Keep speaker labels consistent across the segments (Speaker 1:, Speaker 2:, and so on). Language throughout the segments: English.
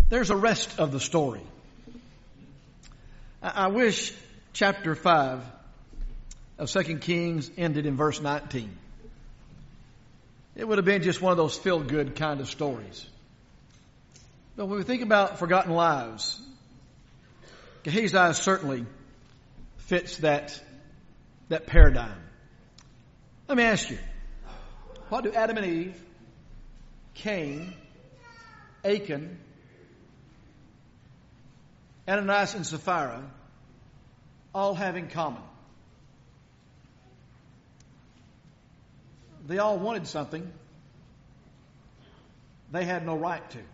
Speaker 1: There's a rest of the story. I wish chapter 5 of 2 Kings ended in verse 19. It would have been just one of those feel-good kind of stories. But when we think about forgotten lives, Gehazi certainly fits that paradigm. Let me ask you, what do Adam and Eve, Cain, Achan, Ananias and Sapphira all have in common? They all wanted something they had no right to.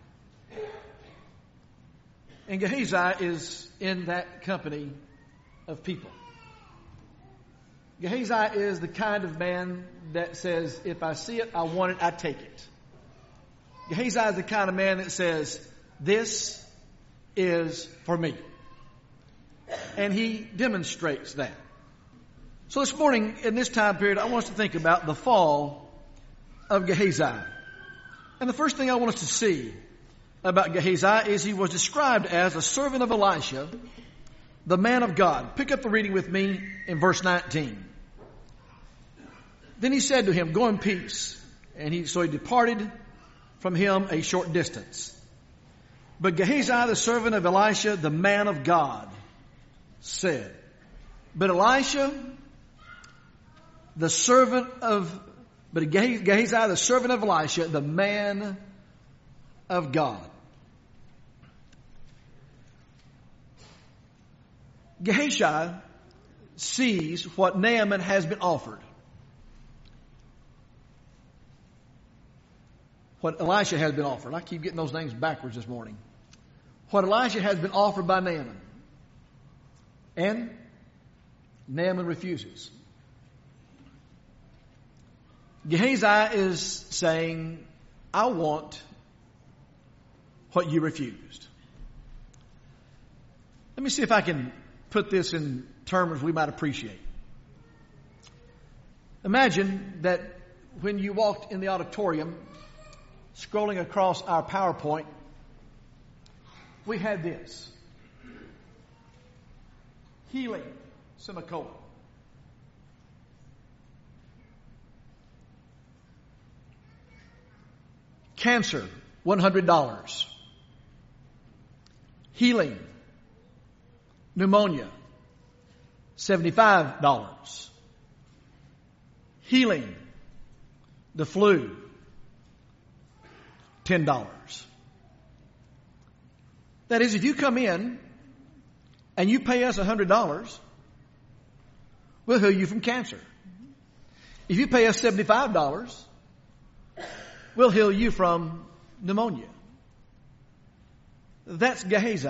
Speaker 1: And Gehazi is in that company of people. Gehazi is the kind of man that says, if I see it, I want it, I take it. Gehazi is the kind of man that says, this is for me. And he demonstrates that. So this morning, in this time period, I want us to think about the fall of Gehazi. And the first thing I want us to see about Gehazi is he was described as a servant of Elisha, the man of God. Pick up the reading with me in verse 19. Then he said to him, go in peace. And so he departed from him a short distance. But Gehazi, the servant of Elisha, the man of God, said, but Gehazi, the servant of Elisha, the man of God. Gehazi sees what Naaman has been offered. What Elisha has been offered. I keep getting those names backwards this morning. What Elisha has been offered by Naaman. And Naaman refuses. Gehazi is saying, I want what you refused. Let me see if I can put this in terms we might appreciate. Imagine that when you walked in the auditorium, scrolling across our PowerPoint, we had this. Healing, semicolon. Cancer, $100. Healing, pneumonia, $75. Healing, the flu, $10. That is, if you come in and you pay us $100, we'll heal you from cancer. If you pay us $75, we'll heal you from pneumonia. That's Gehazi.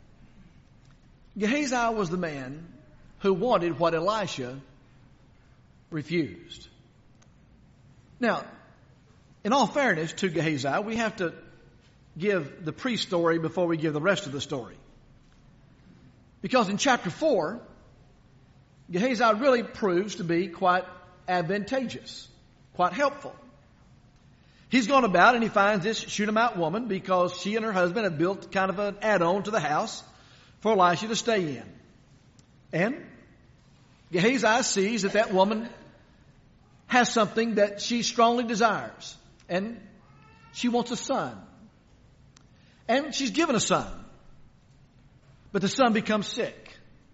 Speaker 1: Gehazi was the man who wanted what Elisha refused. Now, in all fairness to Gehazi, we have to give the pre-story before we give the rest of the story. Because in chapter 4, Gehazi really proves to be quite advantageous, quite helpful. He's gone about and he finds this Shunammite woman because she and her husband have built kind of an add-on to the house for Elisha to stay in. And Gehazi sees that woman has something that she strongly desires. And she wants a son. And she's given a son. But the son becomes sick.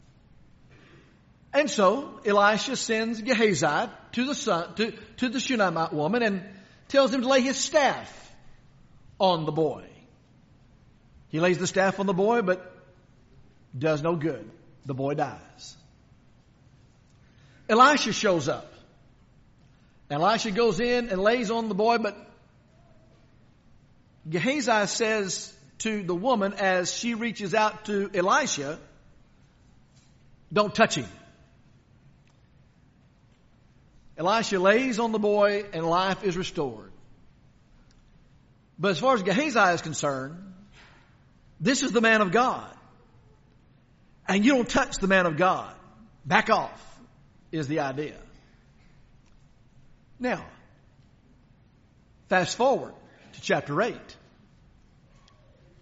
Speaker 1: And so Elisha sends Gehazi to the Shunammite woman and tells him to lay his staff on the boy. He lays the staff on the boy, but does no good. The boy dies. Elisha shows up. Elisha goes in and lays on the boy, but Gehazi says to the woman as she reaches out to Elisha, don't touch him. Elisha lays on the boy and life is restored. But as far as Gehazi is concerned, this is the man of God. And you don't touch the man of God. Back off is the idea. Now, fast forward to chapter 8.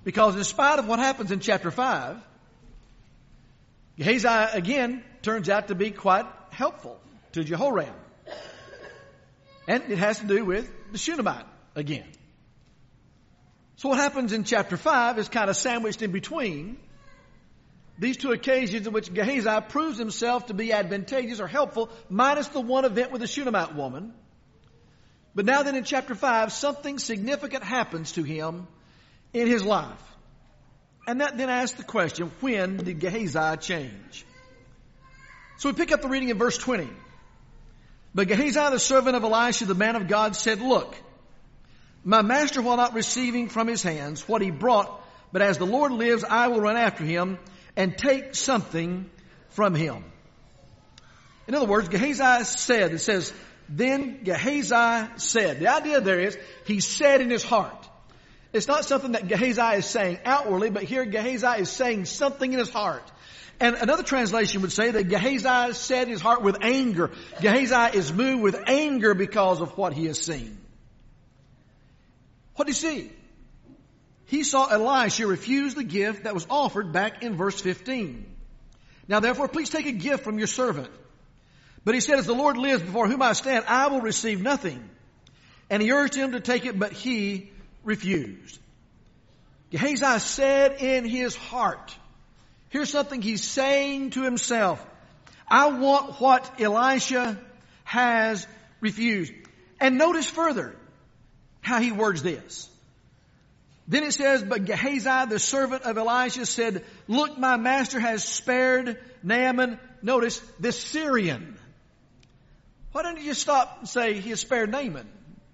Speaker 1: Because in spite of what happens in chapter 5, Gehazi again turns out to be quite helpful to Jehoram. And it has to do with the Shunammite again. So what happens in chapter 5 is kind of sandwiched in between these two occasions in which Gehazi proves himself to be advantageous or helpful, minus the one event with the Shunammite woman. But now then in chapter 5, something significant happens to him in his life. And that then asks the question, when did Gehazi change? So we pick up the reading in verse 20. But Gehazi, the servant of Elisha, the man of God, said, look, my master will not receiving from his hands what he brought, but as the Lord lives, I will run after him and take something from him. In other words, Gehazi said, it says, then Gehazi said. The idea there is, he said in his heart. It's not something that Gehazi is saying outwardly, but here Gehazi is saying something in his heart. And another translation would say that Gehazi said in his heart with anger. Gehazi is moved with anger because of what he has seen. What did he see? He saw Elisha refuse the gift that was offered back in verse 15. Now therefore, please take a gift from your servant. But he said, as the Lord lives before whom I stand, I will receive nothing. And he urged him to take it, but he refused. Gehazi said in his heart, here's something he's saying to himself. I want what Elisha has refused. And notice further how he words this. Then it says, but Gehazi, the servant of Elisha, said, look, my master has spared Naaman, notice, this Syrian. Why don't you just stop and say he has spared Naaman?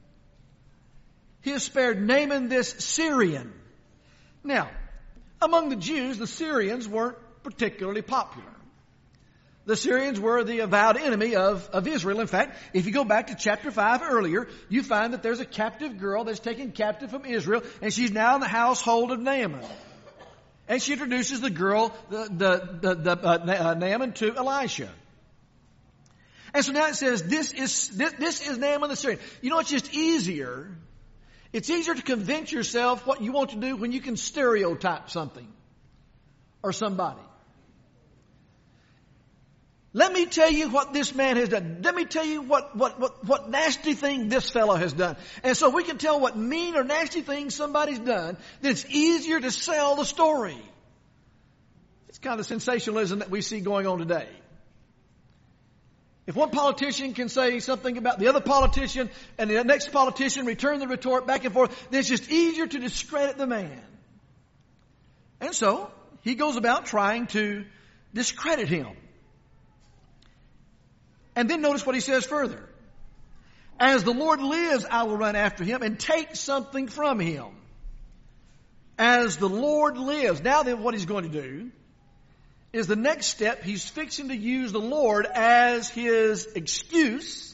Speaker 1: He has spared Naaman this Syrian. Now, among the Jews, the Syrians weren't particularly popular. The Syrians were the avowed enemy of Israel. In fact, if you go back to chapter 5 earlier, you find that there's a captive girl that's taken captive from Israel, and she's now in the household of Naaman. And she introduces the girl, Naaman, to Elisha. And so now it says, this is Naaman the Syrian. You know, it's just easier. It's easier to convince yourself what you want to do when you can stereotype something or somebody. Let me tell you what this man has done. Let me tell you what nasty thing this fellow has done. And so we can tell what mean or nasty thing somebody's done, then it's easier to sell the story. It's kind of sensationalism that we see going on today. If one politician can say something about the other politician and the next politician return the retort back and forth, then it's just easier to discredit the man. And so he goes about trying to discredit him. And then notice what he says further. As the Lord lives, I will run after him and take something from him. As the Lord lives. Now then what he's going to do is the next step, he's fixing to use the Lord as his excuse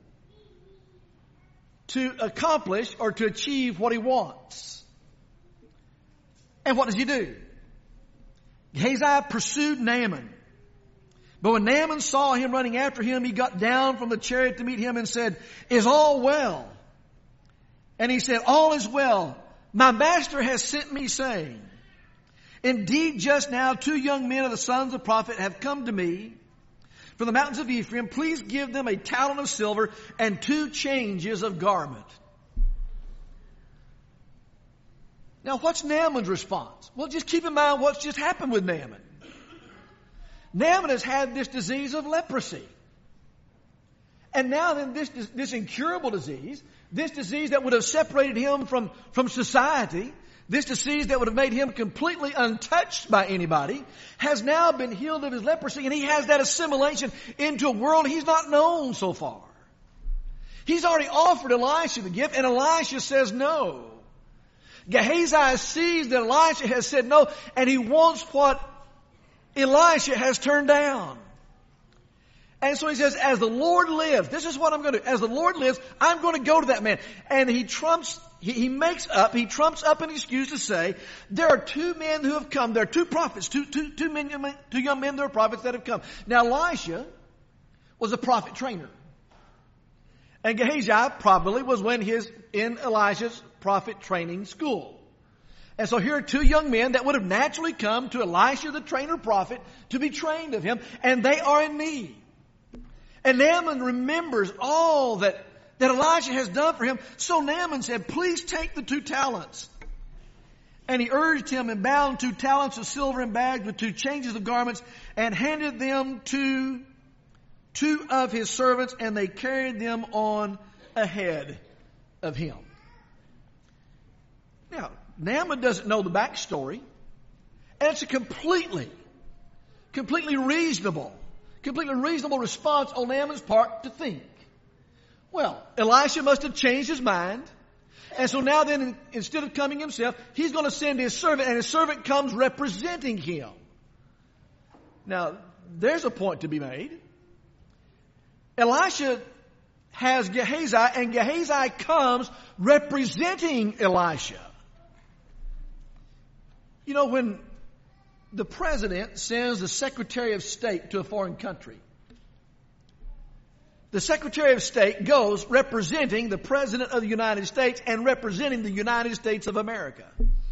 Speaker 1: to accomplish or to achieve what he wants. And what does he do? Gehazi pursued Naaman. But when Naaman saw him running after him, he got down from the chariot to meet him and said, is all well? And he said, all is well. My master has sent me saying, indeed, just now 2 young men of the sons of prophet have come to me from the mountains of Ephraim. Please give them a talent of silver and 2 changes of garment. Now, what's Naaman's response? Well, just keep in mind what's just happened with Naaman. Naaman has had this disease of leprosy. And now then this incurable disease, this disease that would have separated him from society, this disease that would have made him completely untouched by anybody, has now been healed of his leprosy, and he has that assimilation into a world he's not known so far. He's already offered Elisha the gift, and Elisha says no. Gehazi sees that Elisha has said no, and he wants what Elisha has turned down. And so he says, as the Lord lives, this is what I'm going to do. As the Lord lives, I'm going to go to that man. And he trumps up an excuse to say, there are 2 men who have come. There are 2 prophets, two young men that are prophets that have come. Now Elisha was a prophet trainer. And Gehazi probably was in Elisha's prophet training school. And so here are two young men that would have naturally come to Elisha the trainer prophet to be trained of him, and they are in need. And Naaman remembers all that Elisha has done for him. So Naaman said, please take the 2 talents. And he urged him and bound 2 talents of silver in bags with 2 changes of garments and handed them to 2 of his servants, and they carried them on ahead of him. Now, Naaman doesn't know the backstory, and it's a completely reasonable response on Naaman's part to think, well, Elisha must have changed his mind, and so now then, instead of coming himself, he's going to send his servant, and his servant comes representing him. Now, there's a point to be made. Elisha has Gehazi, and Gehazi comes representing Elisha. You know, when the president sends the Secretary of State to a foreign country, the Secretary of State goes representing the President of the United States and representing the United States of America.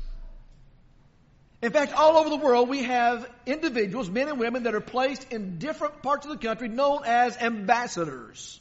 Speaker 1: In fact, all over the world we have individuals, men and women, that are placed in different parts of the country known as ambassadors.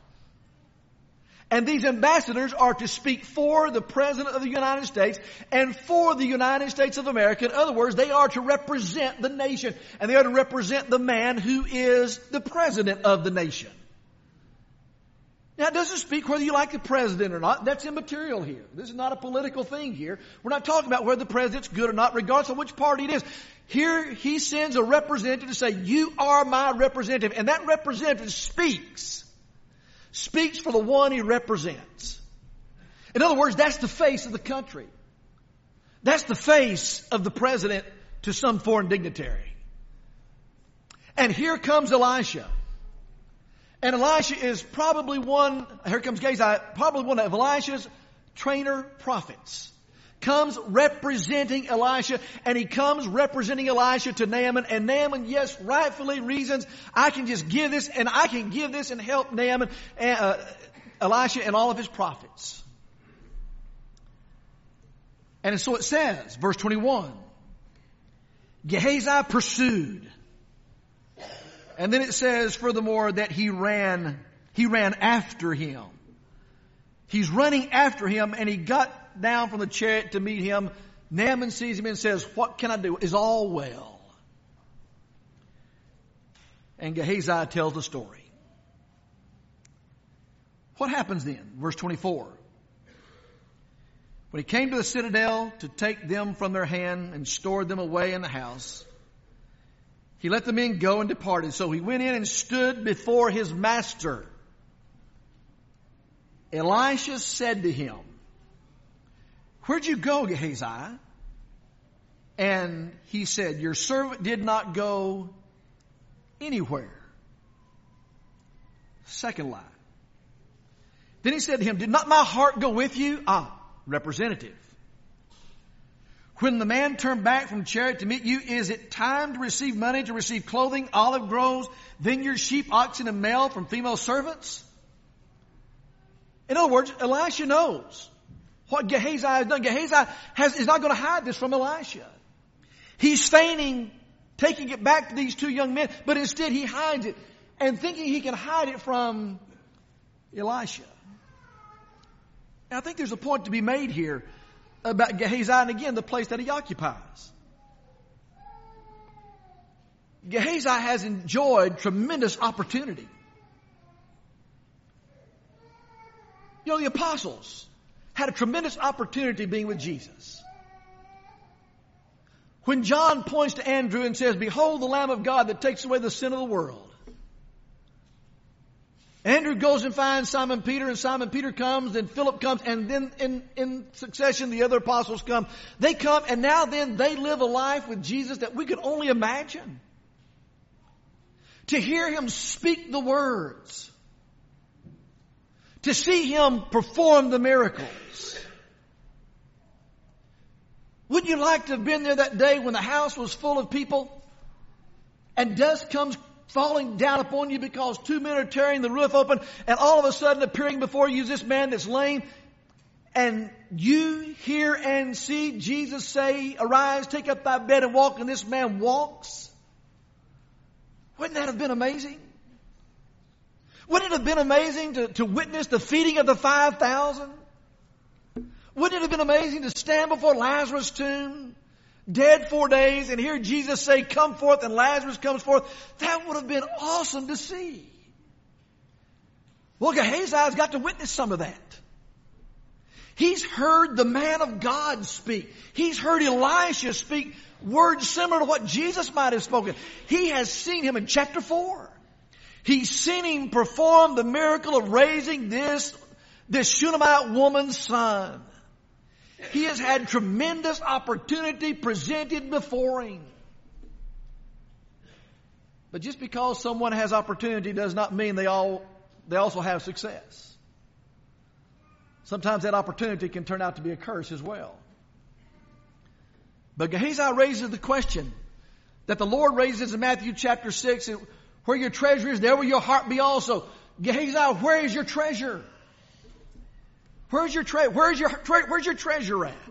Speaker 1: And these ambassadors are to speak for the President of the United States and for the United States of America. In other words, they are to represent the nation, and they are to represent the man who is the President of the nation. Now, it doesn't speak whether you like the president or not. That's immaterial here. This is not a political thing here. We're not talking about whether the president's good or not, regardless of which party it is. Here, he sends a representative to say, you are my representative. And that representative speaks for the one he represents. In other words, that's the face of the country. That's the face of the president to some foreign dignitary. And here comes Elisha. And Elisha is probably here comes Gehazi, probably one of Elisha's trainer prophets. Comes representing Elisha, and he comes representing Elisha to Naaman. And Naaman, yes, rightfully reasons, I can just give this, and I can give this and help Naaman, Elisha and all of his prophets. And so it says, verse 21, Gehazi pursued. And then it says, furthermore, that he ran after him. He's running after him, and he got down from the chariot to meet him. Naaman sees him and says, what can I do? Is all well? And Gehazi tells the story. What happens then? Verse 24. When he came to the citadel to take them from their hand and stored them away in the house, he let the men go and departed. So he went in and stood before his master. Elisha said to him, where'd you go, Gehazi? And he said, your servant did not go anywhere. Second line. Then he said to him, did not my heart go with you? Representative. When the man turned back from the chariot to meet you, is it time to receive money, to receive clothing, olive groves, vineyards, sheep, oxen, and male from female servants? In other words, Elisha knows what Gehazi has done. Gehazi is not going to hide this from Elisha. He's feigning taking it back to these two young men, but instead he hides it and thinking he can hide it from Elisha. Now, I think there's a point to be made here about Gehazi and again the place that he occupies. Gehazi has enjoyed tremendous opportunity. You know, the apostles had a tremendous opportunity being with Jesus. When John points to Andrew and says, behold the Lamb of God that takes away the sin of the world. Andrew goes and finds Simon Peter, and Simon Peter comes, and Philip comes, and then in succession the other apostles come. They come, and now then they live a life with Jesus that we could only imagine. To hear him speak the words. To see him perform the miracles. Wouldn't you like to have been there that day when the house was full of people and dust comes falling down upon you because two men are tearing the roof open, and all of a sudden appearing before you is this man that's lame, and you hear and see Jesus say, arise, take up thy bed and walk, and this man walks. Wouldn't that have been amazing? Wouldn't it have been amazing to witness the feeding of the 5,000? Wouldn't it have been amazing to stand before Lazarus' tomb, dead 4 days, and hear Jesus say, come forth, and Lazarus comes forth? That would have been awesome to see. Well, Gehazi's got to witness some of that. He's heard the man of God speak. He's heard Elisha speak words similar to what Jesus might have spoken. He has seen him in chapter 4. He's seen him perform the miracle of raising this Shunammite woman's son. He has had tremendous opportunity presented before him. But just because someone has opportunity does not mean they also have success. Sometimes that opportunity can turn out to be a curse as well. But Gehazi raises the question that the Lord raises in Matthew chapter 6, where your treasure is, there will your heart be also. Gehazi, where is your treasure? Where's your treasure at?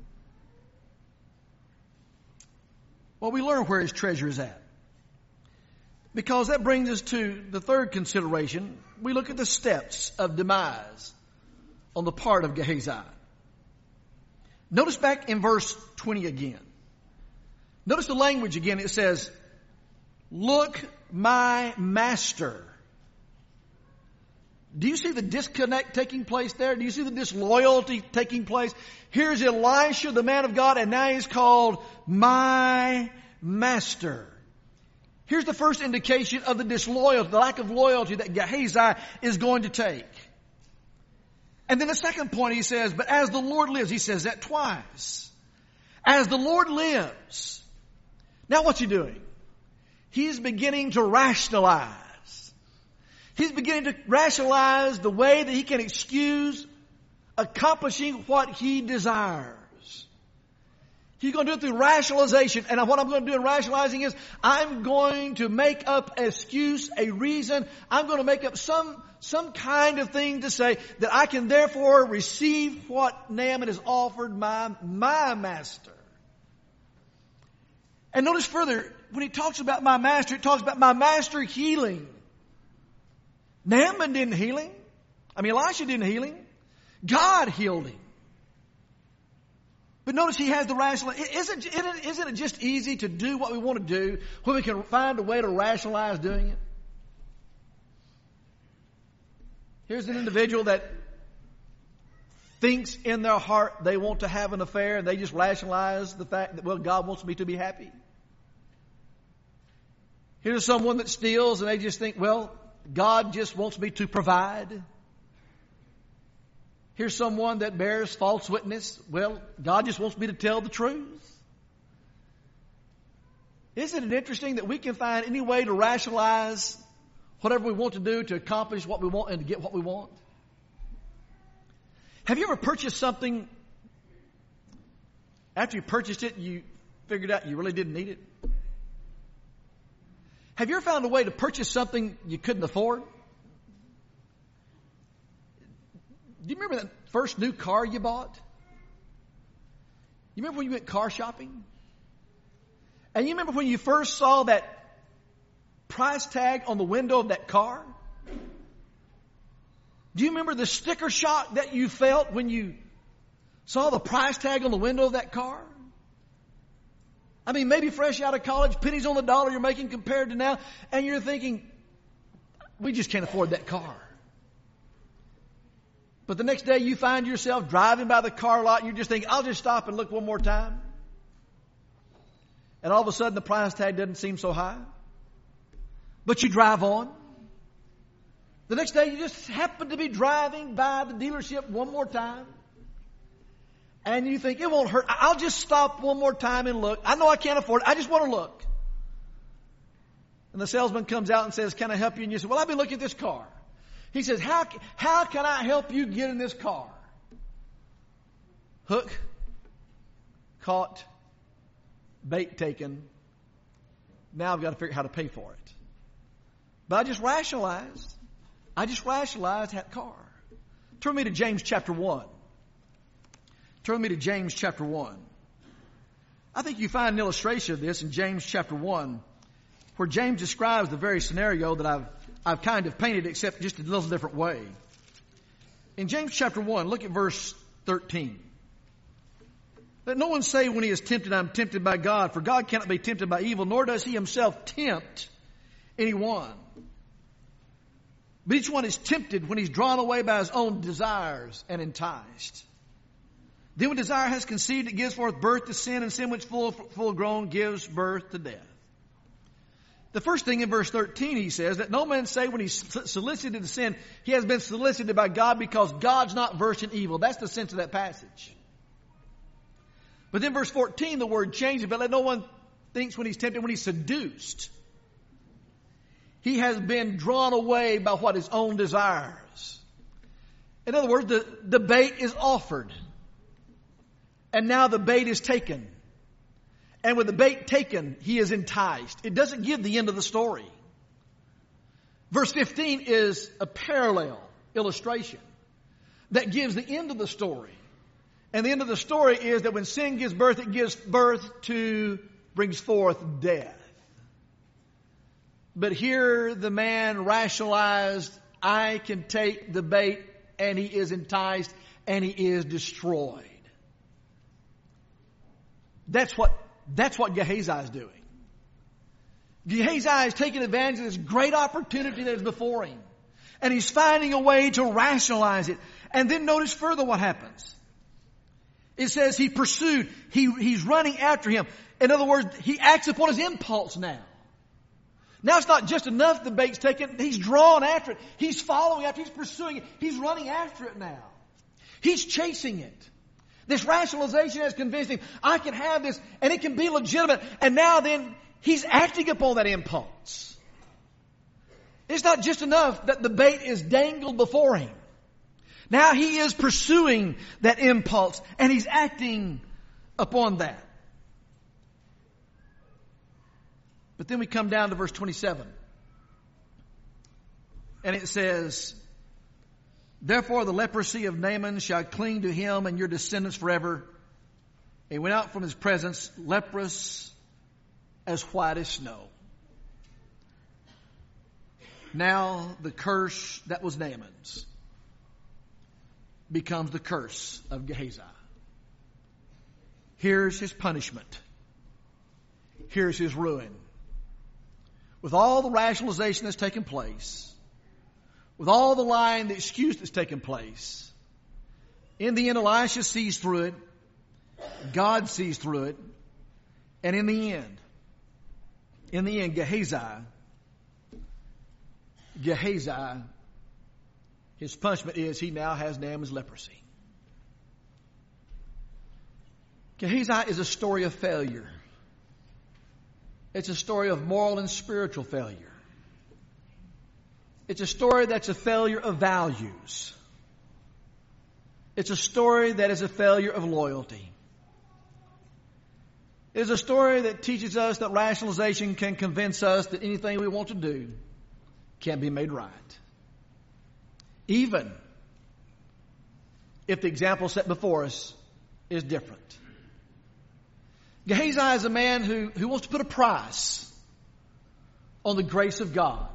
Speaker 1: Well, we learn where his treasure is at. Because that brings us to the third consideration. We look at the steps of demise on the part of Gehazi. Notice back in verse 20 again. Notice the language again. It says, look, my master. Do you see the disconnect taking place there? Do you see the disloyalty taking place? Here's Elisha, the man of God, and now he's called my master. Here's the first indication of the disloyalty, the lack of loyalty that Gehazi is going to take. And then the second point he says, but as the Lord lives, he says that twice. As the Lord lives. Now what's he doing? He's beginning to rationalize. He's beginning to rationalize the way that he can excuse accomplishing what he desires. He's going to do it through rationalization. And what I'm going to do in rationalizing is I'm going to make up an excuse, a reason. I'm going to make up some kind of thing to say that I can therefore receive what Naaman has offered my master. And notice further, when he talks about my master, it talks about my master healing. Naaman didn't heal him. Elisha didn't heal him. God healed him. But notice he has the rational. Isn't it just easy to do what we want to do when we can find a way to rationalize doing it? Here's an individual that thinks in their heart they want to have an affair, and they just rationalize the fact that, well, God wants me to be happy. Here's someone that steals, and they just think, well, God just wants me to provide. Here's someone that bears false witness. Well, God just wants me to tell the truth. Isn't it interesting that we can find any way to rationalize whatever we want to do to accomplish what we want and to get what we want? Have you ever purchased something, after you purchased it, you figured out you really didn't need it? Have you ever found a way to purchase something you couldn't afford? Do you remember that first new car you bought? You remember when you went car shopping? And you remember when you first saw that price tag on the window of that car? Do you remember the sticker shock that you felt when you saw the price tag on the window of that car? Maybe fresh out of college, pennies on the dollar you're making compared to now, and you're thinking, we just can't afford that car. But the next day you find yourself driving by the car lot and you're just thinking, I'll just stop and look one more time. And all of a sudden the price tag doesn't seem so high. But you drive on. The next day you just happen to be driving by the dealership one more time. And you think, it won't hurt. I'll just stop one more time and look. I know I can't afford it. I just want to look. And the salesman comes out and says, can I help you? And you say, well, I've been looking at this car. He says, how can I help you get in this car? Hook, caught, bait taken. Now I've got to figure out how to pay for it. But I just rationalized that car. Turn me to James chapter 1. Turn me to James chapter 1. I think you find an illustration of this in James chapter 1, where James describes the very scenario that I've kind of painted, except just in a little different way. In James chapter 1, look at verse 13. Let no one say when he is tempted, I'm tempted by God, for God cannot be tempted by evil, nor does he himself tempt anyone. But each one is tempted when he's drawn away by his own desires and enticed. Then when desire has conceived, it gives forth birth to sin, and sin which full grown gives birth to death. The first thing in verse 13 he says that no man say when he's solicited to sin, he has been solicited by God, because God's not versed in evil. That's the sense of that passage. But then verse 14, the word changes, but let no one thinks when he's tempted, when he's seduced. He has been drawn away by what his own desires. In other words, the bait is offered. And now the bait is taken. And with the bait taken, he is enticed. It doesn't give the end of the story. Verse 15 is a parallel illustration that gives the end of the story. And the end of the story is that when sin gives birth, it gives birth to, brings forth death. But here the man rationalized, I can take the bait, and he is enticed, and he is destroyed. That's what Gehazi is doing. Gehazi is taking advantage of this great opportunity that is before him. And he's finding a way to rationalize it. And then notice further what happens. It says he pursued. He's running after him. In other words, he acts upon his impulse now. Now it's not just enough the bait's taken. He's drawn after it. He's following after it. He's pursuing it. He's running after it now. He's chasing it. This rationalization has convinced him, I can have this, and it can be legitimate. And now then, he's acting upon that impulse. It's not just enough that the bait is dangled before him. Now he is pursuing that impulse, and he's acting upon that. But then we come down to verse 27. And it says, therefore the leprosy of Naaman shall cling to him and your descendants forever. He went out from his presence, leprous as white as snow. Now the curse that was Naaman's becomes the curse of Gehazi. Here's his punishment. Here's his ruin. With all the rationalization that's taken place, with all the lying, the excuse that's taken place, in the end, Elisha sees through it. God sees through it. And in the end, Gehazi, his punishment is he now has Naaman's leprosy. Gehazi is a story of failure. It's a story of moral and spiritual failure. It's a story that's a failure of values. It's a story that is a failure of loyalty. It's a story that teaches us that rationalization can convince us that anything we want to do can be made right. Even if the example set before us is different. Gehazi is a man who wants to put a price on the grace of God.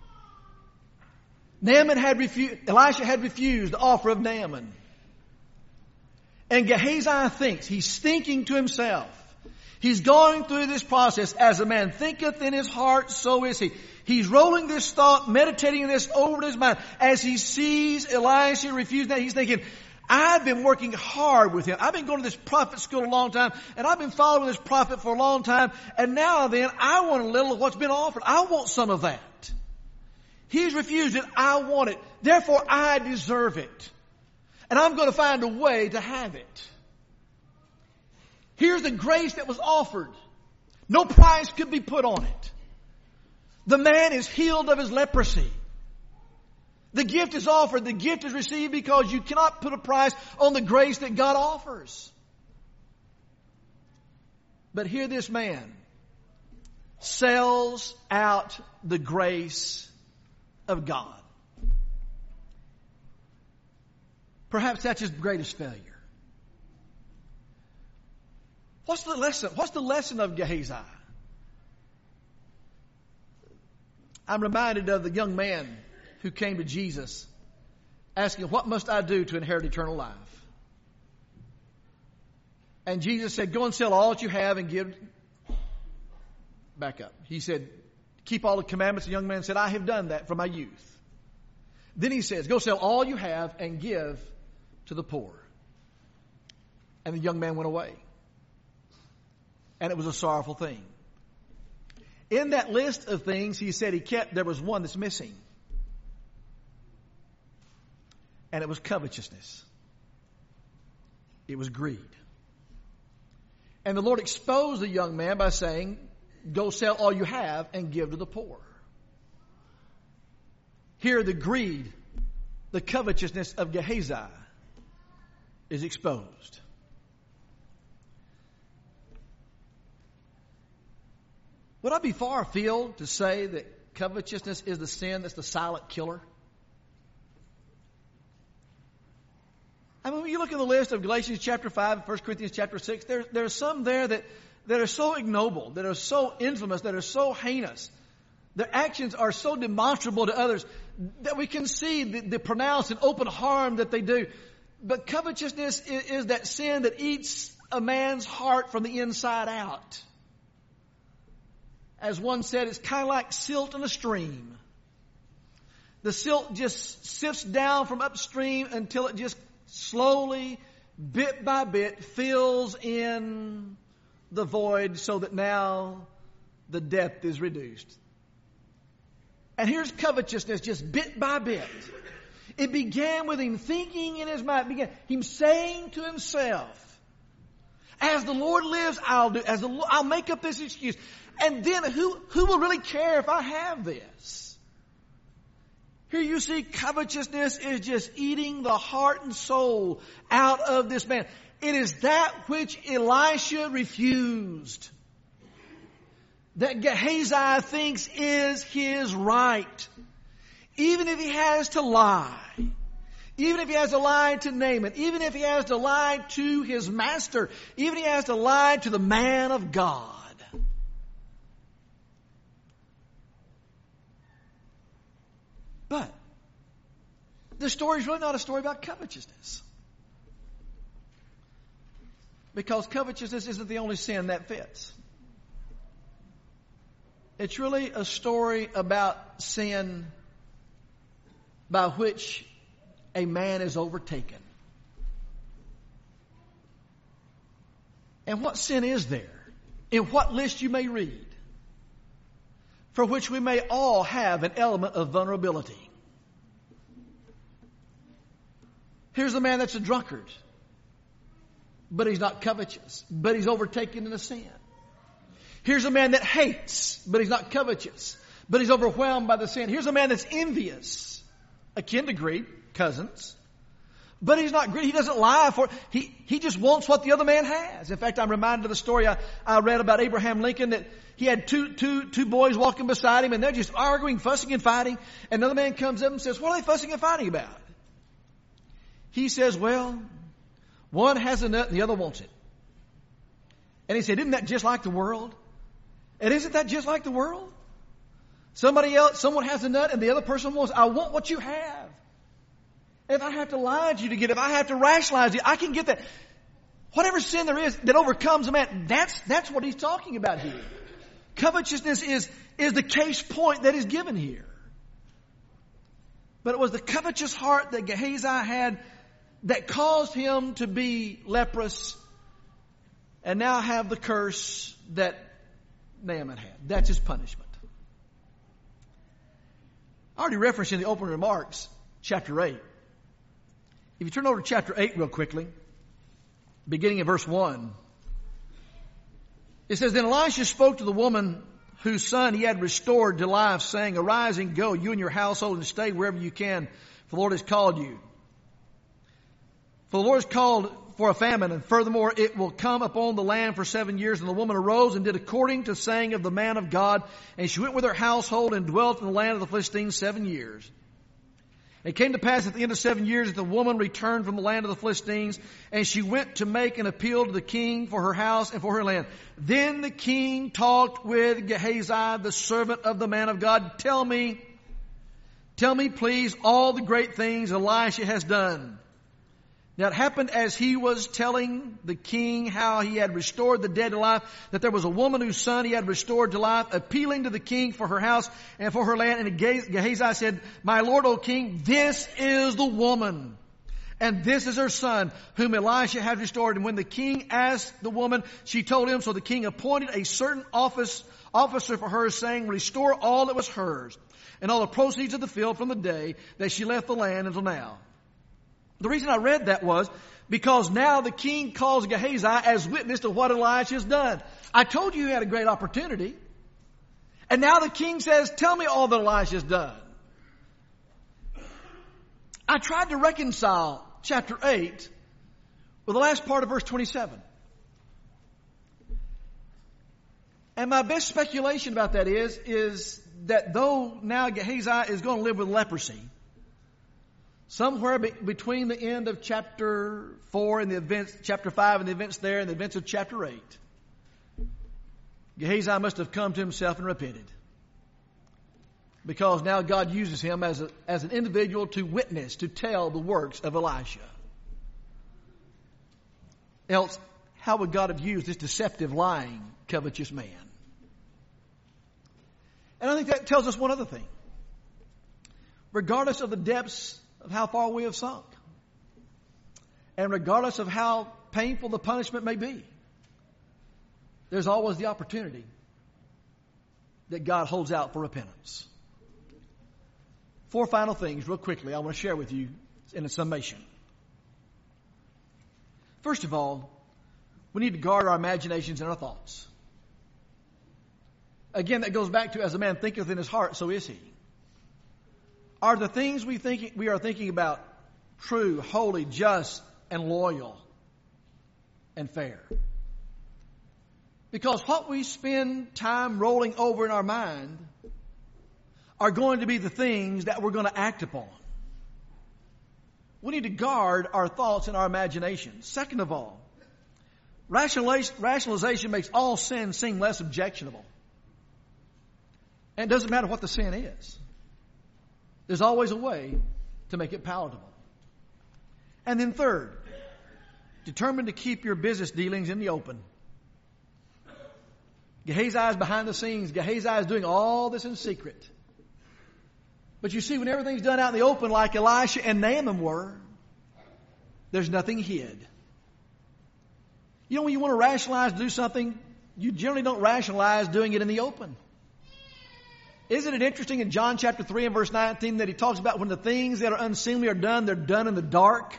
Speaker 1: Elisha had refused the offer of Naaman. And Gehazi thinks, he's thinking to himself. He's going through this process. As a man thinketh in his heart, so is he. He's rolling this thought, meditating this over in his mind. As he sees Elisha refuse that, he's thinking, I've been working hard with him. I've been going to this prophet school a long time, and I've been following this prophet for a long time, and now then, I want a little of what's been offered. I want some of that. He's refused it. I want it. Therefore, I deserve it. And I'm going to find a way to have it. Here's the grace that was offered. No price could be put on it. The man is healed of his leprosy. The gift is offered. The gift is received because you cannot put a price on the grace that God offers. But here this man sells out the grace of God. Perhaps that's his greatest failure. What's the lesson? What's the lesson of Gehazi? I'm reminded of the young man who came to Jesus asking, what must I do to inherit eternal life? And Jesus said, go and sell all that you have and give. Back up. He said, keep all the commandments. The young man said, I have done that from my youth. Then he says, go sell all you have and give to the poor. And the young man went away. And it was a sorrowful thing. In that list of things he said there was one that's missing. And it was covetousness. It was greed. And the Lord exposed the young man by saying, go sell all you have and give to the poor. Here the greed, the covetousness of Gehazi is exposed. Would I be far afield to say that covetousness is the sin that's the silent killer? I mean, when you look at the list of Galatians chapter 5 and 1 Corinthians chapter 6, there are some there that are so ignoble, that are so infamous, that are so heinous. Their actions are so demonstrable to others that we can see the pronounced and open harm that they do. But covetousness is that sin that eats a man's heart from the inside out. As one said, it's kind of like silt in a stream. The silt just sifts down from upstream until it just slowly, bit by bit, fills in the void so that now the depth is reduced. And here's covetousness just bit by bit. It began with him thinking in his mind, him saying to himself, as the Lord lives, I'll make up this excuse. And then who will really care if I have this? Here you see covetousness is just eating the heart and soul out of this man. It is that which Elisha refused, that Gehazi thinks is his right. Even if he has to lie, even if he has to lie to Naaman, even if he has to lie to his master, even if he has to lie to the man of God. But this story is really not a story about covetousness. Because covetousness isn't the only sin that fits. It's really a story about sin by which a man is overtaken. And what sin is there? In what list you may read, for which we may all have an element of vulnerability. Here's a man that's a drunkard, but he's not covetous, but he's overtaken in a sin. Here's a man that hates, but he's not covetous, but he's overwhelmed by the sin. Here's a man that's envious, akin to greed, cousins, but he's not greedy. He doesn't lie for it. He just wants what the other man has. In fact, I'm reminded of the story I read about Abraham Lincoln, that he had two boys walking beside him, and they're just arguing, fussing and fighting. And another man comes up and says, what are they fussing and fighting about? He says, well, one has a nut and the other wants it. And he said, isn't that just like the world? And isn't that just like the world? Someone has a nut and the other person wants, I want what you have. If I have to lie to you to get it, if I have to rationalize it, I can get that. Whatever sin there is that overcomes a man, that's what he's talking about here. Covetousness is the case point that is given here. But it was the covetous heart that Gehazi had that caused him to be leprous and now have the curse that Naaman had. That's his punishment. I already referenced in the opening remarks, chapter 8. If you turn over to chapter 8 real quickly, beginning in verse 1, it says, Then Elisha spoke to the woman whose son he had restored to life, saying, Arise and go, you and your household, and stay wherever you can, for the Lord has called you. For the Lord has called for a famine, and furthermore it will come upon the land for 7 years. And the woman arose and did according to the saying of the man of God, and she went with her household and dwelt in the land of the Philistines 7 years. It came to pass at the end of 7 years that the woman returned from the land of the Philistines, and she went to make an appeal to the king for her house and for her land. Then the king talked with Gehazi, the servant of the man of God. Tell me please all the great things Elisha has done. Now it happened as he was telling the king how he had restored the dead to life, that there was a woman whose son he had restored to life, appealing to the king for her house and for her land. And Gehazi said, My lord, O king, this is the woman, and this is her son, whom Elisha had restored. And when the king asked the woman, she told him. So the king appointed a certain officer for her, saying, Restore all that was hers, and all the proceeds of the field from the day that she left the land until now. The reason I read that was because now the king calls Gehazi as witness to what Elisha has done. I told you he had a great opportunity. And now the king says, tell me all that Elisha has done. I tried to reconcile chapter 8 with the last part of verse 27. And my best speculation about that is that though now Gehazi is going to live with leprosy, somewhere between the end of chapter 4 and the events, chapter 5 and the events there and the events of chapter 8, Gehazi must have come to himself and repented. Because now God uses him as an individual to witness, to tell the works of Elisha. Else, how would God have used this deceptive, lying, covetous man? And I think that tells us one other thing. Regardless of the depths of how far we have sunk, and regardless of how painful the punishment may be, there's always the opportunity that God holds out for repentance. 4 final things real quickly I want to share with you in a summation. First of all, we need to guard our imaginations and our thoughts. Again, that goes back to, as a man thinketh in his heart, so is he. Are the things we are thinking about true, holy, just, and loyal, and fair? Because what we spend time rolling over in our mind are going to be the things that we're going to act upon. We need to guard our thoughts and our imagination. Second of all, rationalization makes all sin seem less objectionable. And it doesn't matter what the sin is. There's always a way to make it palatable. And then third, determined to keep your business dealings in the open. Gehazi is behind the scenes. Gehazi is doing all this in secret. But you see, when everything's done out in the open like Elisha and Naaman were, there's nothing hid. You know, when you want to rationalize to do something, you generally don't rationalize doing it in the open. Isn't it interesting in John chapter 3 and verse 19 that he talks about when the things that are unseemly are done, they're done in the dark,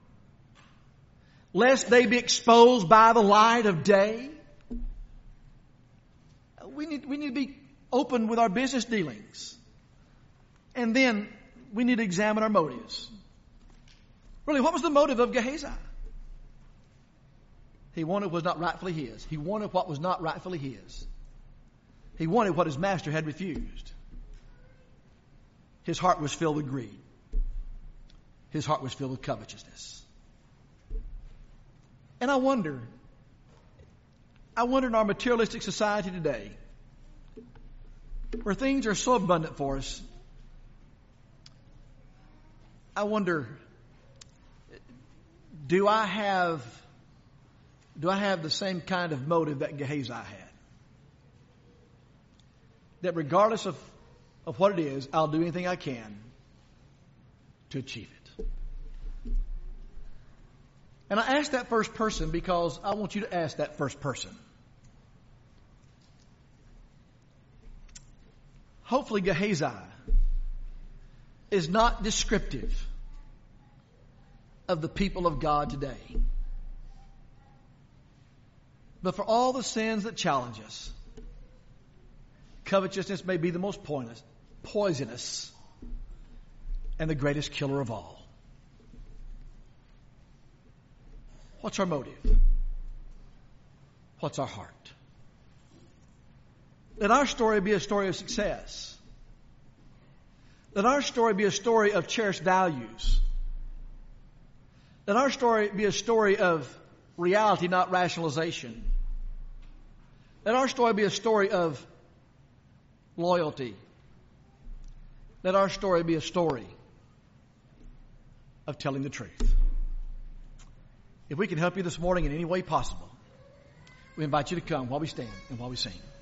Speaker 1: lest they be exposed by the light of day? We need to be open with our business dealings. And then we need to examine our motives. Really, what was the motive of Gehazi? He wanted what was not rightfully his. He wanted what was not rightfully his. He wanted what his master had refused. His heart was filled with greed. His heart was filled with covetousness. And I wonder in our materialistic society today, where things are so abundant for us, I wonder, do I have the same kind of motive that Gehazi had? That regardless of what it is, I'll do anything I can to achieve it. And I ask that first person because I want you to ask that first person. Hopefully Gehazi is not descriptive of the people of God today. But for all the sins that challenge us, covetousness may be the most poisonous, and the greatest killer of all. What's our motive? What's our heart? Let our story be a story of success. Let our story be a story of cherished values. Let our story be a story of reality, not rationalization. Let our story be a story of loyalty. Let our story be a story of telling the truth. If we can help you this morning in any way possible, we invite you to come while we stand and while we sing.